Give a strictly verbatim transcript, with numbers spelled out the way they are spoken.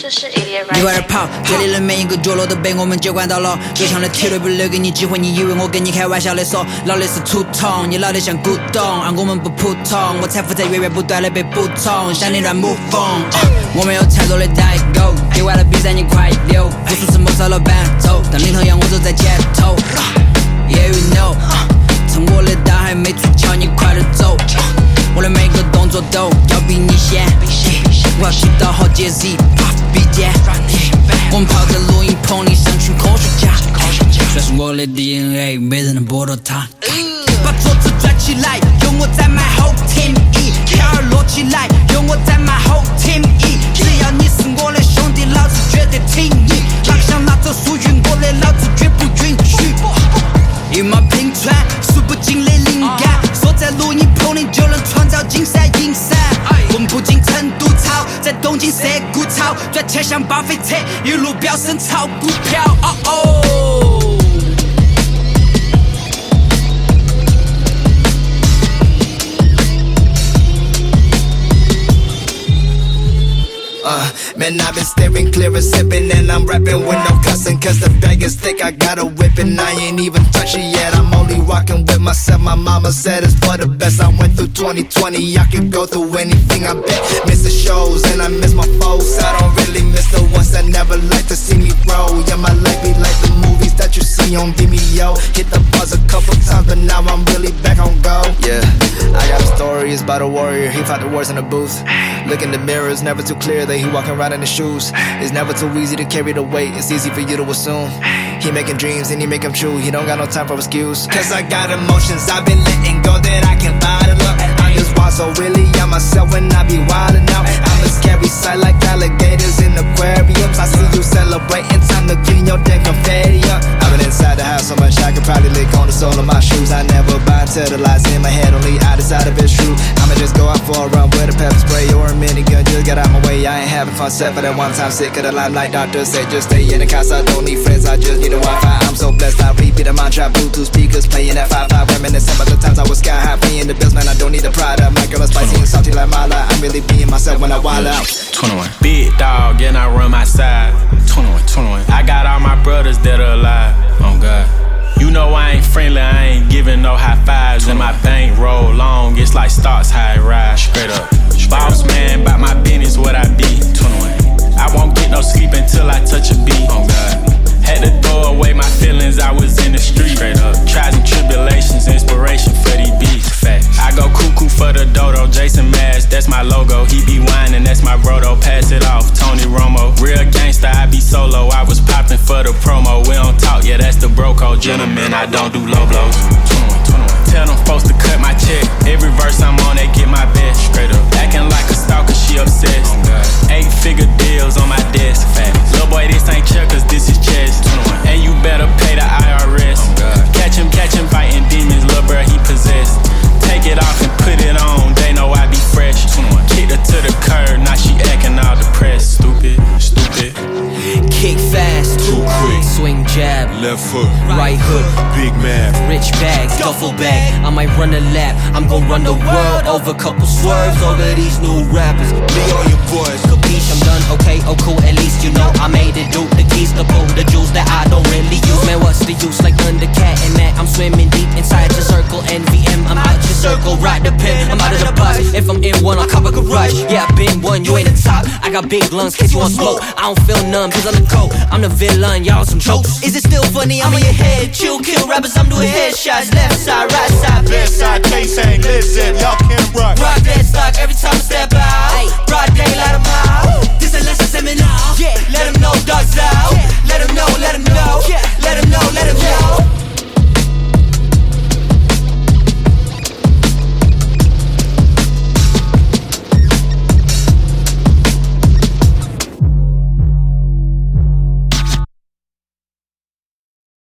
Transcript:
这是 idiot right。 你外儿跑，这里的每一个角落都被我们接管到了。就像那铁路不留给你机会，你以为我跟你开玩笑的说，老的是土桶，你老的像古董，而我们不普通，我财富在源源不断的被补充，像你乱目风。我们有太多的代沟，比完了比赛你快溜，无数次谋杀了伴奏，当领头羊我走在前头。Yeah you know， 趁我的大还没出鞘，你快点走。我的每个动作都要比你先，我要提到好节 Z， 笔尖。我们泡在录音棚里，像群科学家，这是我的 D N A， 没人能剥夺它。把桌子转起来，有我在 my whole team E， 票儿摞起来，有我在 my whole team E， 只要你是我的兄弟，老子绝对挺你。哪个想拿走属于我的，老子绝不允许。一马平川，数不尽的灵感，锁在录音棚里就能创造金山银山。我们不进成都炒，在东京涩谷炒，赚钱像巴菲特，一路飙升炒股票。哦哦。 Uh, man, I've been staring clear and sipping, and I'm rapping with no cussing, cause the bag is thick, I got a whip, and I ain't even touch it yet. I'm only rocking with myself, my mama said it's for the best. I went through twenty twenty, I can go through anything, I bet. Miss the shows, and I miss my foes, I don't really miss the ones that never like to see me grow. Yeah, my life be like the movies that you see on Vimeo. Hit the buzz a couple times, but now I'm really back on go. Yeah, I got a story, it's about a warrior, he fought the wars in the booth. Look in the mirror, it's never too clear that he walking around in his shoes. It's never too easy to carry the weight, it's easy for you to assume. He making dreams and he make them true, he don't got no time for excuse. Cause I got emotions I've been letting go that I can bottle up. I'm just wild, so really I'm myself when I be wildin' out. I'm a scary sight like alligators in aquariums. I see you celebrating, time to clean your damn confetti up. I've been inside the house so much I could probably lick on the sole of my shoes. I never buy until the lies in my head, only I decide if it's true. I'ma just go out for a run with a pepper spray or a minigun, just get out my way. I ain't having fun set for that one time, sick of the limelight. Doctor said just stay in the house, I don't need friends, I just need a Wi-Fi. I'm so blessed, I repeat a mantra, Bluetooth speakers playing at five five, reminiscing about the times I was sky high, paying the bills, man, I don't need a Prada. My girl is spicy and salty like Mala, I'm really being myself when I wild out. twenty-one, big dog, and I run my side. twenty-one, twenty-one, I got all my brothers that are alive. Oh God. You know I ain't friendly, I ain't giving no high fives. And my bank roll long, it's like stocks high rise. Straight up, boss man, bout my business, what I be. twenty-one, I won't get no sleep until I touch a beat. Oh God, had to throw away my feelings, I was in the street. Straight up, trials and tribulations, inspiration for these beats. Fact, I go cuckoo for the dodo, Jason Mash, that's my logo. He be whining, that's my brodo, pass it off, Tony Romo. Real gangster, I be solo, I was popping for the promo. We don't talk, yeah, that's the bro code. Gentlemen, I don't do low blows. twenty-one, twenty-one. Tell them folks to cut my check. Every verse I'm on, they get my best. Straight up, acting like a stalker, she obsessed. Oh Eight figure deals on my desk. Little boy, this ain't checkers, this is chess. twenty-one. And you better pay the I R S. Oh catch him, catch him fighting demons, little bro, he possessed. Take it off and put it on, they know I be fresh. twenty-one. Kicked her to the curb, now she acting all depressed. Stupid, stupid. Kick fast, too quick. Swing jab, left foot, right hook, big math, rich bags, duffel bag. I might run a lap, I'm gon' run the world over. Couple swerves over these new rappers. Me on your boys, capiche, I'm done, okay, oh cool. At least you know I made it, do the keys to pull the jewels that I don't really use. Man, what's the use? Like Thundercat and Matt, I'm swimming deep inside your circle. N V M, I'm out your circle, ride the pin, I'm out of the bus. If I'm in one, I'll cover a garage. Yeah, I been one, you ain't the top. I got big lungs, case you want smoke. I don't feel numb, cause I'm the coke. I'm the villain, y'all some jokes. Is it still funny? I'm on your head. Chill, kill rappers, I'm doing headshots. Left side, right side, left side, K-Sang, Lizip, y'all can't rock. Rock that stock every time I step out. Broad daylight, I'm high.